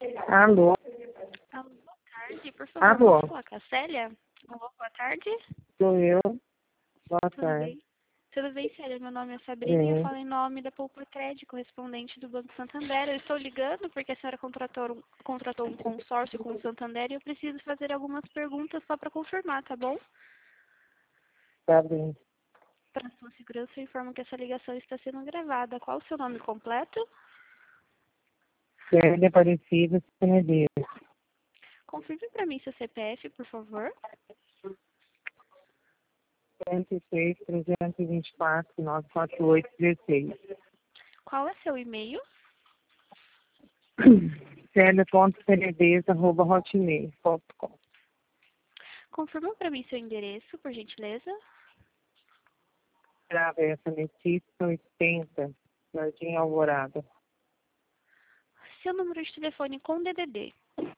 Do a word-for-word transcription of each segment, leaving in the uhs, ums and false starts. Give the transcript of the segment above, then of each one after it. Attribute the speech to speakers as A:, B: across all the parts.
A: Alô?
B: Alô, boa tarde, por favor,
A: Alô?
B: posso falar com a Célia? Alô, boa tarde,
A: Sou eu. Boa
B: tudo
A: tarde.
B: bem? Tudo bem, Célia? Meu nome é Sabrina e eu
A: Bem,
B: falo em nome da Poupa Crédito, correspondente do Banco Santander. Eu estou ligando porque a senhora contratou, um- contratou um consórcio com o Santander e eu preciso fazer algumas perguntas só para confirmar, tá bom?
A: tá bem.
B: Para sua segurança, eu informo que essa ligação está sendo gravada. Qual o seu nome completo?
A: Célia Aparecida Senedeiros.
B: Confirme para mim seu C P F, por favor.
A: cento e seis, trezentos e vinte e quatro, novecentos e quarenta e oito, dezesseis.
B: Qual é seu e-mail?
A: Célia.senedeiros, arroba hotmail ponto com.
B: Confirma para mim seu endereço, por gentileza.
A: Travessa Metista oitenta, Jardim Alvorada.
B: Seu número de telefone com D D D.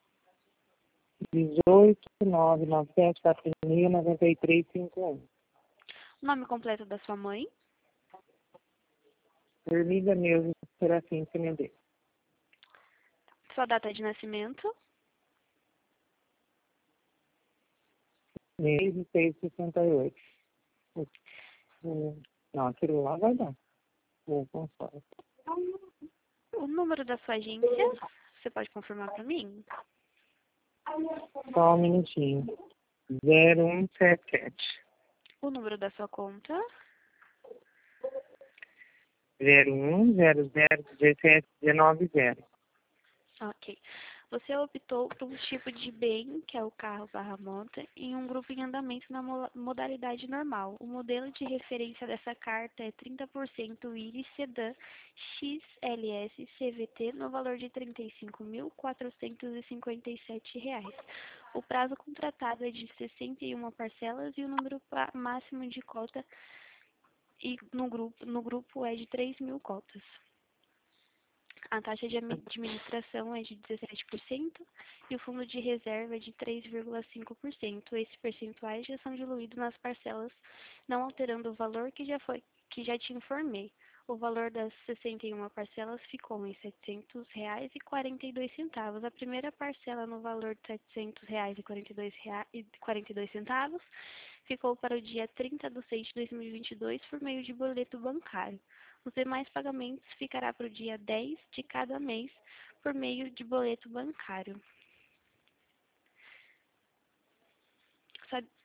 A: dezoito, nove nove sete, quatro seis, nove três cinco um.
B: Nome completo da sua mãe.
A: Ermida Neuza Serafim Senedeiros.
B: Sua data de nascimento.
A: seis de seis de sessenta e oito. Hum, Não, aquilo lá vai dar. Vou consórcio.
B: O número da sua agência. Você pode confirmar para mim?
A: Só um minutinho. zero um sete sete.
B: O número da sua conta.
A: zero um zero zero dezessete dezenove zero.
B: Ok. Você optou por um tipo de bem, que é o carro barra moto, em um grupo em andamento na mo- modalidade normal. O modelo de referência dessa carta é trinta por cento Iris Sedan X L S C V T no valor de trinta e cinco mil quatrocentos e cinquenta e sete reais. O prazo contratado é de sessenta e uma parcelas e o número pa- máximo de cota e no grupo, no grupo é de três mil cotas. A taxa de ami- administração é de dezessete por cento e o fundo de reserva é de três vírgula cinco por cento. Esses percentuais já são diluídos nas parcelas, não alterando o valor que já foi, que já te informei. O valor das sessenta e uma parcelas ficou em setecentos reais e quarenta e dois centavos. A primeira parcela no valor de setecentos reais e quarenta e dois reais e quarenta e dois centavos ficou para o dia trinta de seis de dois mil e vinte e dois por meio de boleto bancário. Os demais pagamentos ficará para o dia dez de cada mês por meio de boleto bancário. Sua,